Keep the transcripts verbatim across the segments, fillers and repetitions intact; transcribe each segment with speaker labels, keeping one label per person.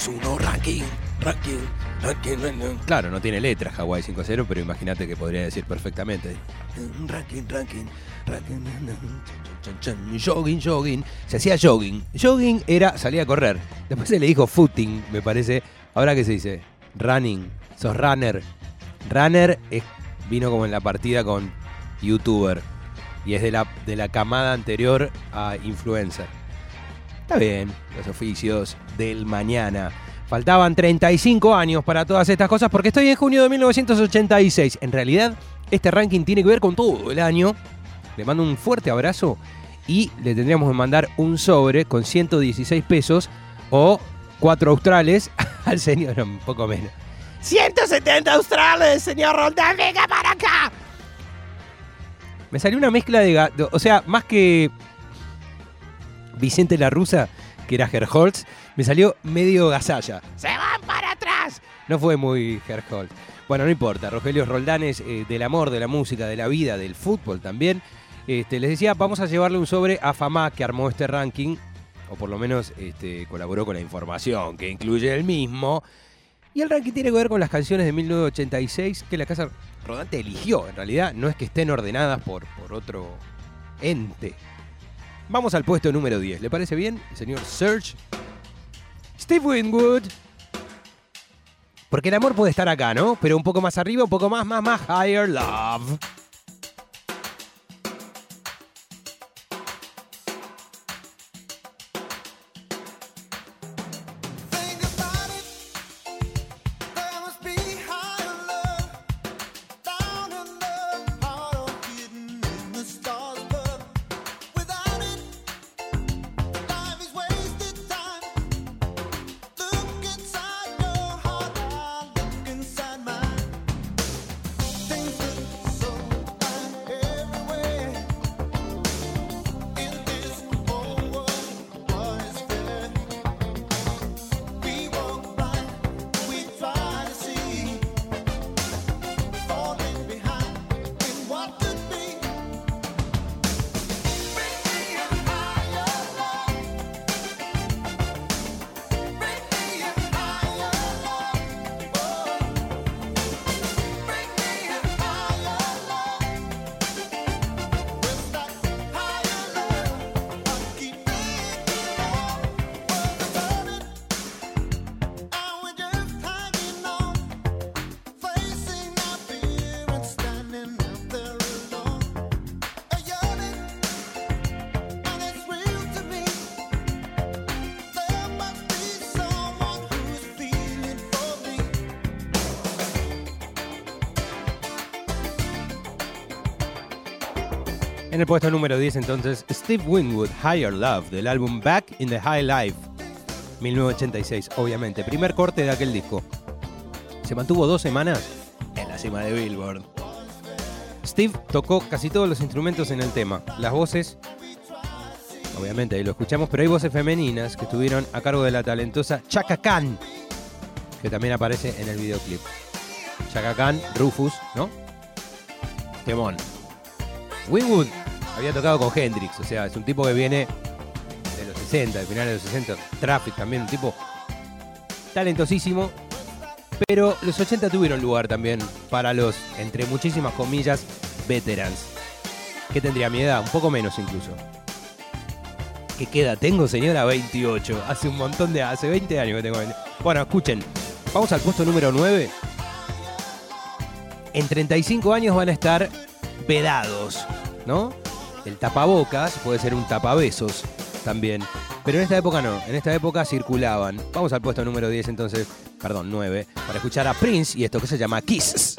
Speaker 1: dos uno, ranking, ranking, ranking, ranking. Claro, no tiene letra Hawái cinco cero, pero imagínate que podría decir perfectamente. Ranking, ranking, ranking, jogging, jogging. Se hacía jogging. Jogging era salir a correr. Después se le dijo footing, me parece. Ahora que se dice running, sos runner. Runner es, vino como en la partida con youtuber. Y es de la, de la camada anterior a influencer. Está bien, los oficios del mañana. Faltaban treinta y cinco años para todas estas cosas porque estoy en junio de mil novecientos ochenta y seis. En realidad, este ranking tiene que ver con todo el año. Le mando un fuerte abrazo y le tendríamos que mandar un sobre con ciento dieciséis pesos o cuatro australes al señor, no, un poco menos. ciento setenta australes, señor Roldán, venga para acá. Me salió una mezcla de, de... O sea, más que Vicente la Rusa, que era Herholtz, me salió medio Gasalla. ¡Se van para atrás! No fue muy Herholtz. Bueno, no importa. Rogelio Roldanes, eh, del amor, de la música, de la vida, del fútbol también. Este, les decía, vamos a llevarle un sobre a Fama, que armó este ranking, o por lo menos este, colaboró con la información que incluye el mismo. Y el ranking tiene que ver con las canciones de mil novecientos ochenta y seis que la Casa Rodante eligió. En realidad no es que estén ordenadas por, por otro ente. Vamos al puesto número diez. ¿Le parece bien, el señor Serge? Steve Winwood. Porque el amor puede estar acá, ¿no? Pero un poco más arriba, un poco más, más, más. Higher Love. En el puesto número diez, entonces, Steve Winwood, Higher Love, del álbum Back in the High Life, mil novecientos ochenta y seis, obviamente. Primer corte de aquel disco. Se mantuvo dos semanas en la cima de Billboard. Steve tocó casi todos los instrumentos en el tema. Las voces, obviamente ahí lo escuchamos, pero hay voces femeninas que estuvieron a cargo de la talentosa Chaka Khan, que también aparece en el videoclip. Chaka Khan, Rufus, ¿no? Temón. Winwood había tocado con Hendrix, o sea, es un tipo que viene de los sesenta, de finales de los sesenta. Traffic también, un tipo talentosísimo. Pero los ochenta tuvieron lugar también para los, entre muchísimas comillas, veterans. ¿Qué tendría mi edad? Un poco menos incluso. ¿Qué queda? Tengo, señora, veintiocho. Hace un montón de... Hace veinte años que tengo veinte. Bueno, escuchen. Vamos al puesto número nueve. En treinta y cinco años van a estar vedados, ¿no? El tapabocas puede ser un tapabesos también. Pero en esta época no. En esta época circulaban. Vamos al puesto número diez entonces. Perdón, nueve. Para escuchar a Prince y esto que se llama Kisses.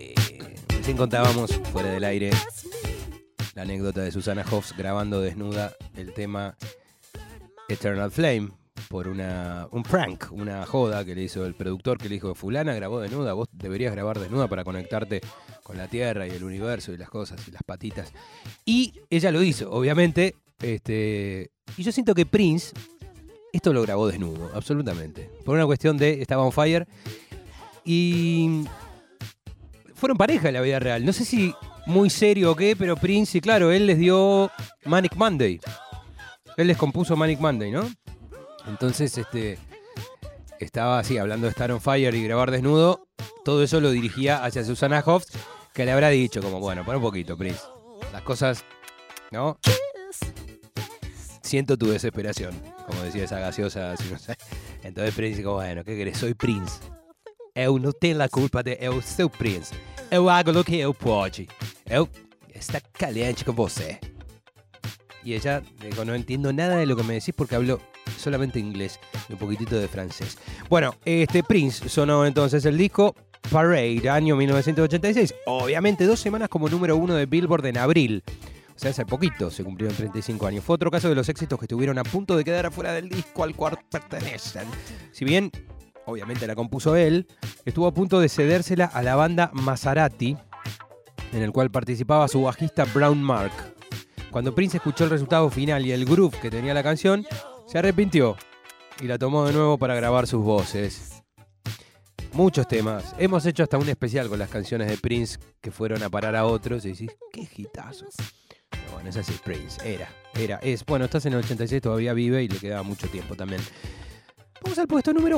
Speaker 1: Sí. Recién contábamos, fuera del aire, la anécdota de Susanna Hoffs grabando desnuda el tema Eternal Flame por una, un prank, una joda que le hizo el productor, que le dijo: fulana grabó desnuda, vos deberías grabar desnuda para conectarte con la Tierra y el universo y las cosas y las patitas. Y ella lo hizo, obviamente. Este, y yo siento que Prince esto lo grabó desnudo, absolutamente. Por una cuestión de estaba on fire. Y fueron pareja en la vida real. No sé si muy serio o qué, pero Prince, y claro, él les dio Manic Monday. Él les compuso Manic Monday, ¿no? Entonces, este, estaba así, hablando de estar on fire y grabar desnudo. Todo eso lo dirigía hacia Susanna Hoffs, que le habrá dicho como, bueno, para un poquito, Prince. Las cosas, ¿no? Siento tu desesperación, como decía esa gaseosa. Así, no sé. Entonces Prince dijo, bueno, ¿qué querés? Soy Prince. Eu não tenho a culpa de eu ser Prince. Eu hago o que eu pode. Eu está caliente con você. Y ella dijo, no entiendo nada de lo que me decís porque hablo solamente inglés y un poquitito de francés. Bueno, este Prince sonó entonces el disco Parade, año mil novecientos ochenta y seis. Obviamente dos semanas como número uno de Billboard en abril. O sea, hace poquito se cumplieron treinta y cinco años. Fue otro caso de los éxitos que estuvieron a punto de quedar afuera del disco al cual pertenecen. Si bien, obviamente la compuso él, estuvo a punto de cedérsela a la banda Maserati, en el cual participaba su bajista Brown Mark. Cuando Prince escuchó el resultado final y el groove que tenía la canción, se arrepintió y la tomó de nuevo para grabar sus voces. Muchos temas. Hemos hecho hasta un especial con las canciones de Prince que fueron a parar a otros y decís, ¡qué hitazo! Pero bueno, ese es Prince. Era, era, es. Bueno, estás en el ochenta y seis, todavía vive y le queda mucho tiempo también. Vamos al puesto número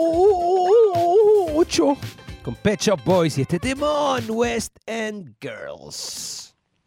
Speaker 1: ocho con Pet Shop Boys y este temón, West End Girls.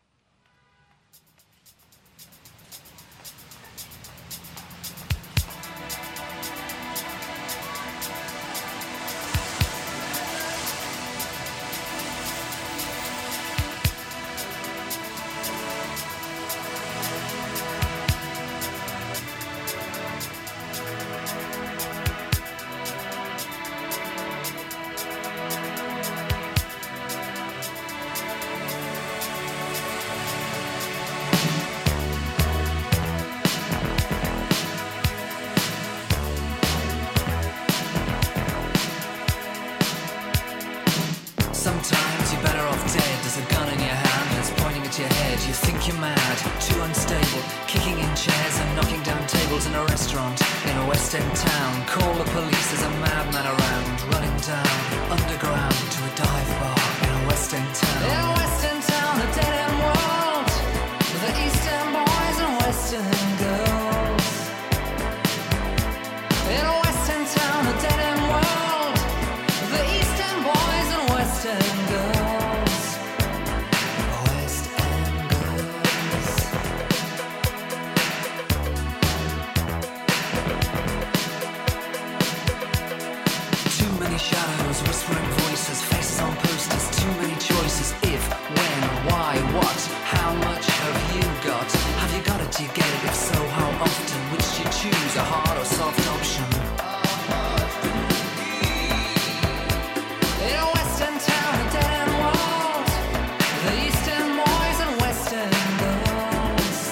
Speaker 2: Sometimes you're better off dead. There's a gun in your hand that's pointing at your head. You think you're mad, too unstable, kicking in chairs and knocking down tables in a restaurant in a West End town. Call the police, there's a madman around, running down underground to a dive bar in a West End town. In a West End town, a dead end world, with the East End boys and West End girls. In a West End town, a dead end world, with the East End boys and West End girls. West End girls. Too many shadows, whispering voices, faces on posters, too many choices. If, when, why, what, how much have you got? Have you got it, do you get it? If so, how often? Which do you choose, a hard or soft option? In a West End town, a dead end world, the East End boys and West End girls.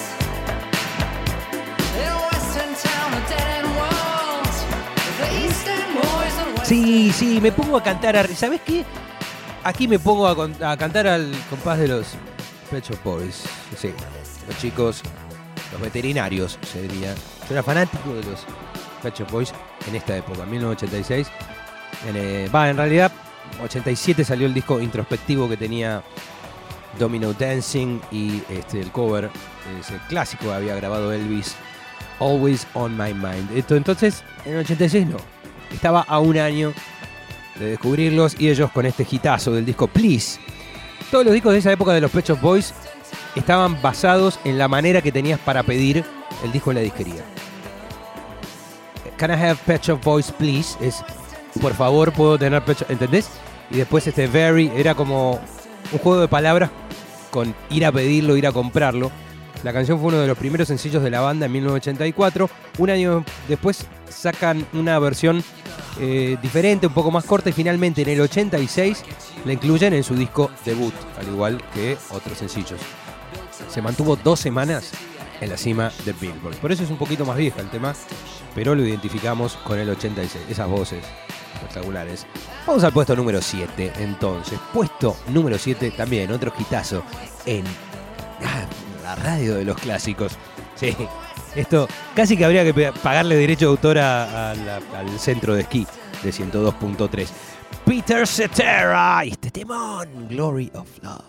Speaker 2: In a West End town, a dead end world, the East End boys and West End.
Speaker 1: Sí, sí, me pongo a cantar. A, ¿sabes qué? Aquí me pongo a, con- a cantar al compás de los Pet Shop Boys. Sí, los chicos, los veterinarios, se diría. Yo era fanático de los Pet Shop Boys en esta época, mil novecientos ochenta y seis. En, eh, va, en realidad, ochenta y siete salió el disco introspectivo que tenía Domino Dancing y este, el cover, ese clásico que había grabado Elvis, Always on My Mind. Esto, entonces, en el ochenta y seis no. Estaba a un año de descubrirlos y ellos con este hitazo del disco Please. Todos los discos de esa época de los Pet Shop Boys estaban basados en la manera que tenías para pedir el disco en la disquería. Can I have Pet Shop Boys Please? Es, por favor, puedo tener Pet Shop, ¿entendés? Y después este Very era como un juego de palabras con ir a pedirlo, ir a comprarlo. La canción fue uno de los primeros sencillos de la banda en mil novecientos ochenta y cuatro. Un año después sacan una versión eh, diferente, un poco más corta, y finalmente en el ochenta y seis la incluyen en su disco debut, al igual que otros sencillos. Se mantuvo dos semanas en la cima de Billboard. Por eso es un poquito más vieja el tema, pero lo identificamos con el ochenta y seis. Esas voces espectaculares. Vamos al puesto número siete, entonces. Puesto número siete, también otro hitazo en ah, la radio de los clásicos. Sí, esto casi que habría que pagarle derecho de autor a, a la, al centro de esquí de ciento dos punto tres. Peter Cetera y este temón, Glory of Love.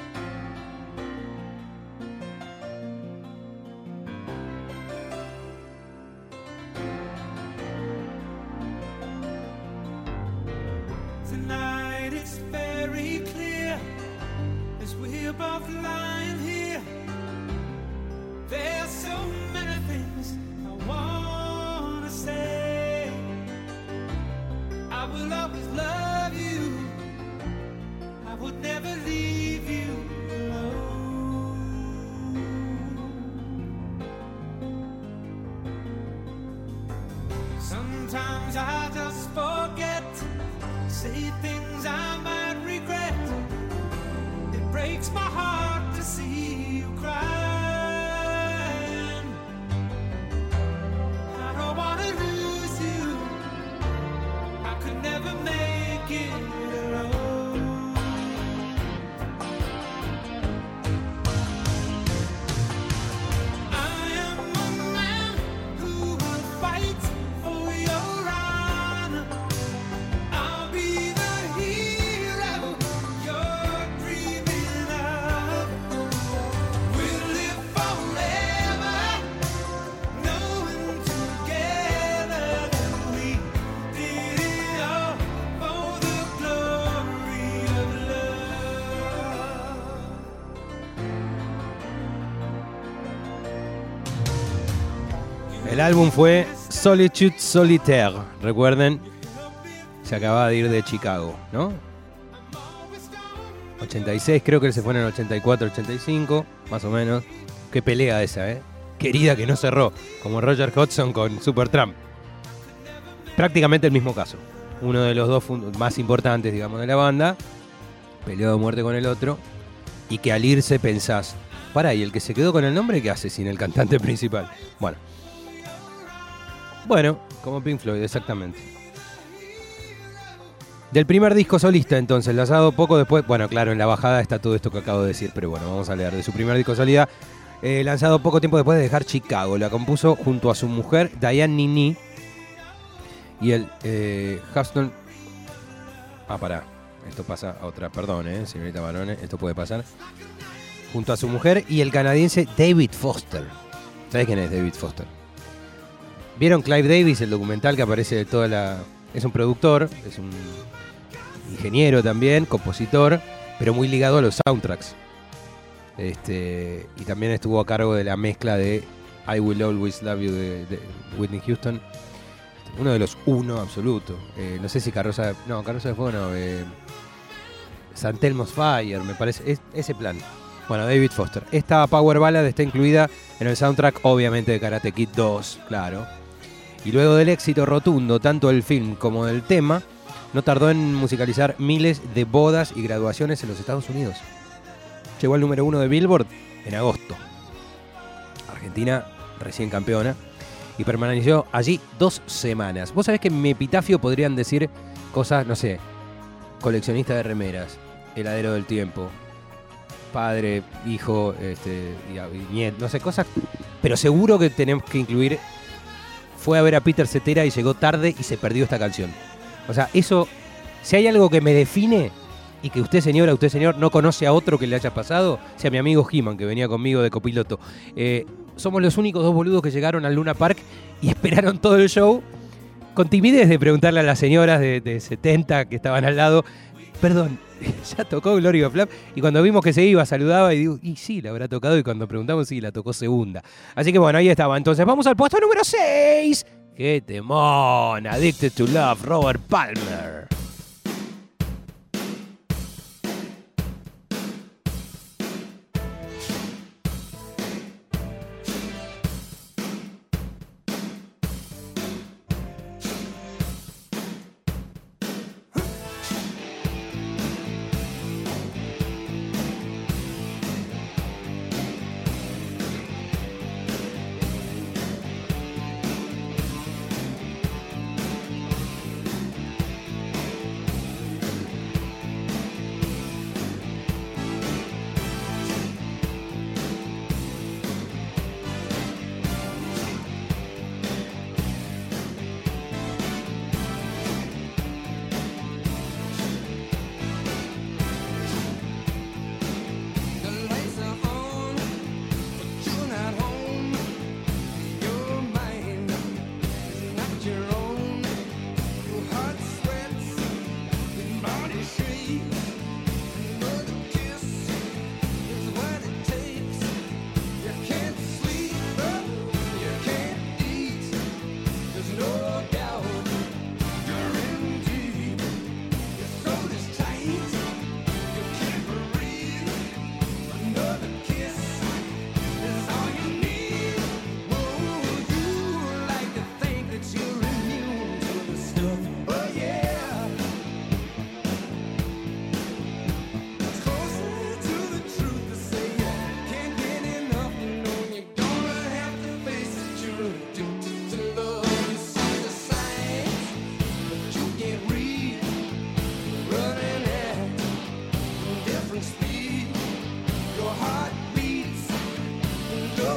Speaker 3: Tonight it's very clear as we're both lying here. There's so many things I wanna say. I will always love you. I would never leave you alone. Sometimes I just forget. Say things I might regret. It breaks my heart to see you crying. I don't wanna lose you. I could never make it alone. I am a man who will fight for your honor. I'll be the hero you're dreaming of. We'll live forever, knowing together that we did it all for the glory of love.
Speaker 1: El álbum fue Solitude Solitaire. Recuerden, se acababa de ir de Chicago, ¿no? ochenta y seis, creo que él se fue en el ochenta y cuatro, ochenta y cinco, más o menos. Qué pelea esa, ¿eh? Querida que no cerró, como Roger Hodgson con Supertramp. Prácticamente el mismo caso. Uno de los dos fund- más importantes, digamos, de la banda peleó de muerte con el otro, y que al irse pensás, pará, ¿y el que se quedó con el nombre qué hace sin el cantante principal? Bueno. Bueno, como Pink Floyd, exactamente. Del primer disco solista, entonces, lanzado poco después, bueno, claro, en la bajada está todo esto que acabo de decir, pero bueno, vamos a leer de su primer disco solista, eh, lanzado poco tiempo después de dejar Chicago. La compuso junto a su mujer, Diane Nini, y el eh, Huston... Ah, pará, esto pasa a otra, perdón, eh, señorita Barone, esto puede pasar. Junto a su mujer y el canadiense David Foster. ¿Sabés quién es David Foster? ¿Vieron Clive Davis, el documental que aparece de toda la... Es un productor, es un ingeniero también, compositor, pero muy ligado a los soundtracks. Este, y también estuvo a cargo de la mezcla de I Will Always Love You de, de Whitney Houston. Uno de los uno absoluto. Eh, no sé si Carroza... No, Carroza de Fuego no. Eh, San Telmo's Fire, me parece. Es, ese plan. Bueno, David Foster. Esta Power Ballad está incluida en el soundtrack, obviamente, de Karate Kid dos, claro. Y luego del éxito rotundo, tanto del film como del tema, no tardó en musicalizar miles de bodas y graduaciones en los Estados Unidos. Llegó al número uno de Billboard en agosto. Argentina, recién campeona, y permaneció allí dos semanas. Vos sabés que en mi epitafio podrían decir cosas, no sé, coleccionista de remeras, heladero del tiempo, padre, hijo, este, y, y nieto, no sé, cosas, pero seguro que tenemos que incluir... Fue a ver a Peter Cetera y llegó tarde y se perdió esta canción. O sea, eso, si hay algo que me define y que usted, señora, usted, señor, no conoce a otro que le haya pasado, sea mi amigo He-Man, que venía conmigo de copiloto. Eh, somos los únicos dos boludos que llegaron al Luna Park y esperaron todo el show con timidez de preguntarle a las señoras de, de setenta que estaban al lado, perdón, ya tocó Glory of Love, y cuando vimos que se iba, saludaba y digo, y sí, la habrá tocado, y cuando preguntamos, sí, la tocó segunda. Así que bueno, ahí estaba. Entonces vamos al puesto número seis. ¡Qué temón! Addicted to Love, Robert Palmer.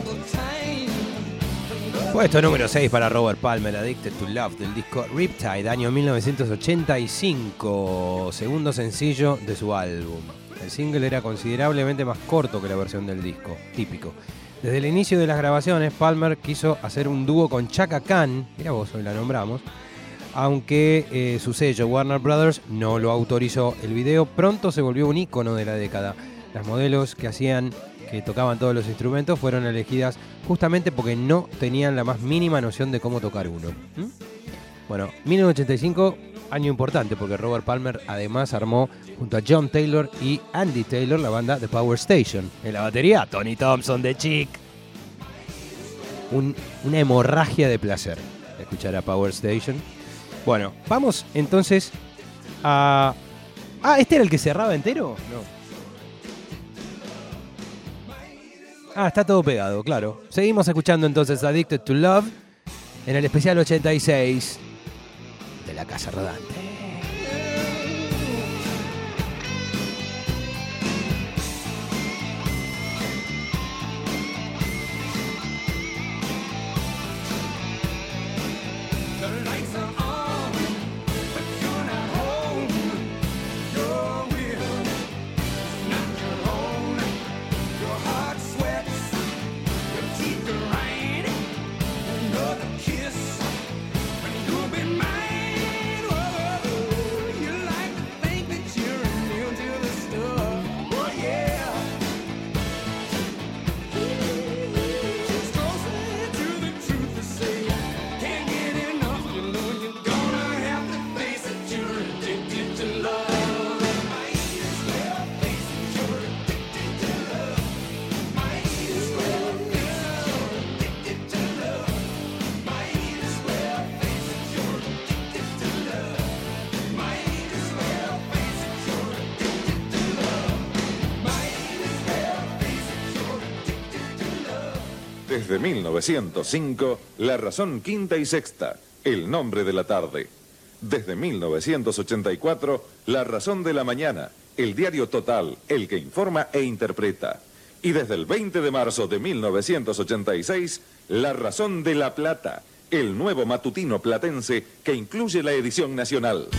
Speaker 1: Puesto número seis para Robert Palmer, Addicted to Love, del disco Riptide, año mil novecientos ochenta y cinco, segundo sencillo de su álbum. El single era considerablemente más corto que la versión del disco, típico. Desde el inicio de las grabaciones, Palmer quiso hacer un dúo con Chaka Khan, mira vos, hoy la nombramos, aunque eh, su sello Warner Brothers no lo autorizó. El video pronto se volvió un ícono de la década. Las modelos que hacían, que tocaban todos los instrumentos, fueron elegidas justamente porque no tenían la más mínima noción de cómo tocar uno. ¿Mm? Bueno, mil novecientos ochenta y cinco, año importante porque Robert Palmer además armó junto a John Taylor y Andy Taylor la banda The Power Station. En la batería, Tony Thompson de Chic. Un, una hemorragia de placer escuchar a Power Station. Bueno, vamos entonces a... Ah, ¿este era el que cerraba entero? No. Ah, está todo pegado, claro. Seguimos escuchando entonces Addicted to Love en el especial ochenta y seis de La Casa Rodante.
Speaker 4: Desde mil novecientos cinco, La Razón Quinta y Sexta, El Nombre de la Tarde. Desde mil novecientos ochenta y cuatro, La Razón de la Mañana, el diario Total, el que informa e interpreta. Y desde el veinte de marzo de mil novecientos ochenta y seis, La Razón de la Plata, el nuevo matutino platense que incluye la edición nacional.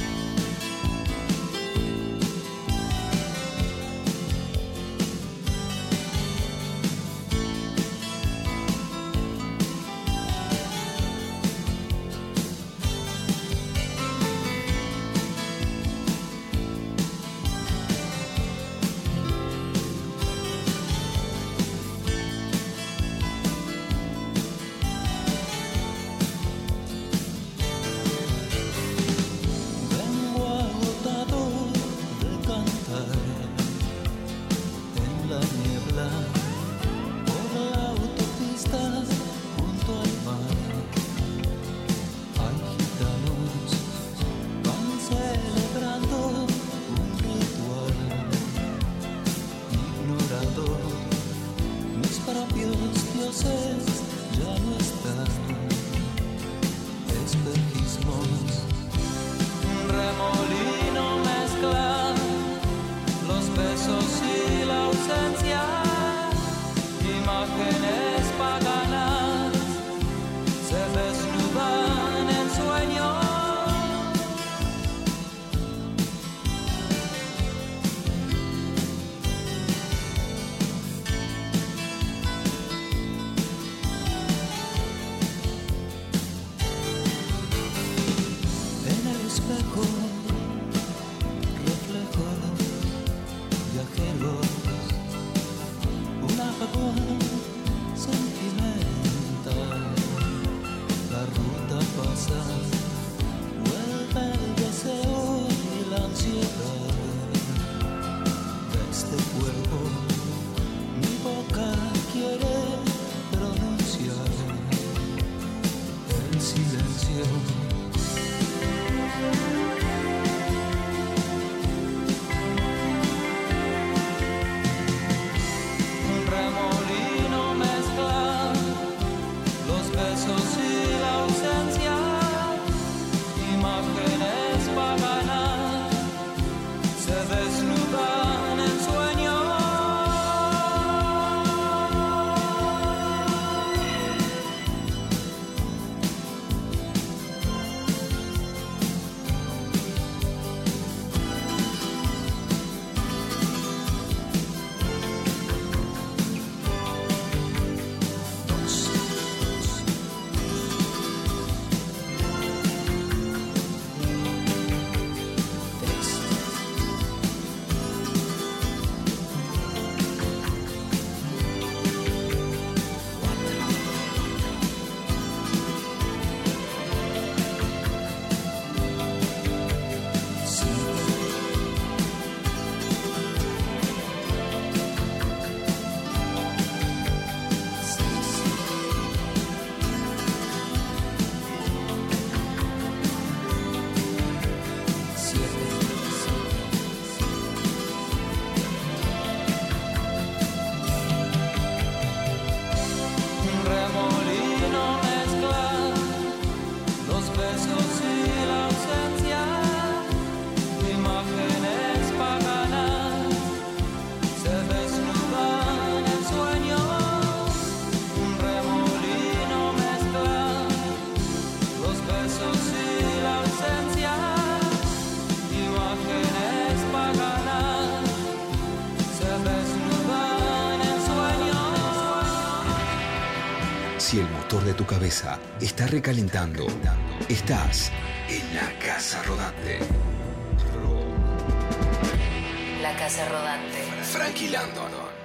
Speaker 5: Si el motor de tu cabeza está recalentando, estás en la Casa Rodante.
Speaker 6: La Casa Rodante.
Speaker 5: Frankie Landon.